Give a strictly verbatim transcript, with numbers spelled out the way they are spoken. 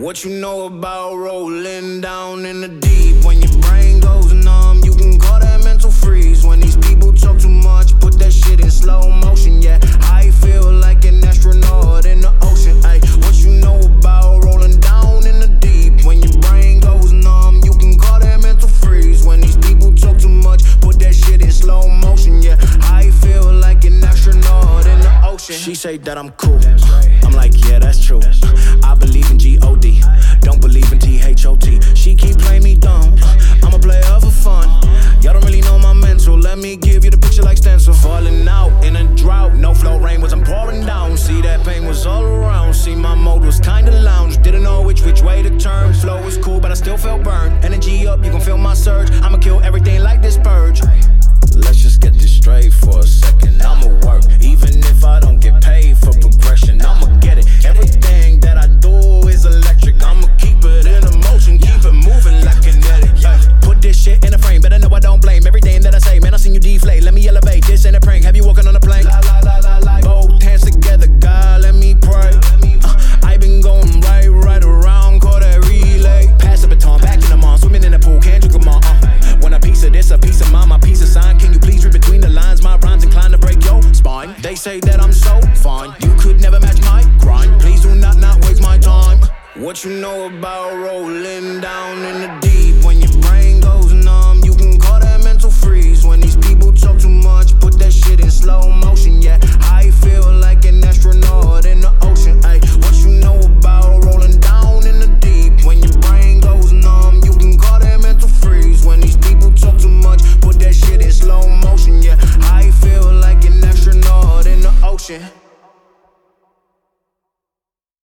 What you know about rolling down in the deep? When your brain goes numb, you can call that mental freeze. When these people talk too much, put that shit in slow motion. Yeah, I feel like an astronaut in the ocean. Ay, what you know about rolling down in the deep? When your brain goes numb, you can call that mental freeze. When these people talk too much, put that shit in slow motion. Yeah, I feel like an astronaut in the ocean. She say that I'm cool, I'm like, yeah, that's true. I believe in G O D, don't believe in T H O T. She keep playing me dumb, I'm a player for fun. Y'all don't really know my mental, let me give you the picture like stencil. Falling out in a drought, no flow rain was I'm pouring down. See that pain was all around, see my mode was kinda lounge. Didn't know which which way to turn, flow was cool but I still felt burned. Energy up, you can feel my surge, I'ma kill everything like this purge. Let's just get this straight for a second, I'ma work, even if I don't get paid for progression, I'ma get it. Everything that I do is electric, I'ma keep it in a motion, keep it moving like kinetic. Put this shit in a frame, better know I don't blame everything that I say. Man, I seen you deflate, let me elevate, this ain't a prank. Have you walking on a plane? Both hands together, God, let me pray. uh, I been going right, right around, call that relay. Pass the baton, back in the mall, swimming in the pool, can't drink them all. uh, Want a piece of this, a piece of mine, my piece of sign. Can you please read between the lines? My rhymes inclined to break your spine. They say that I'm so fine, you could never match my grind. Please do not not waste my time. What you know about rolling down in the deep? When your brain goes numb, you can call that mental freeze. When these people talk too much, put that shit in slow motion. Yeah, I feel like an astronaut in the ocean. Ay, what you know about rolling down in the deep? When your brain goes numb, you can call that mental freeze. When these people talk too much, put that shit in slow motion. Yeah, I feel like an astronaut in the ocean.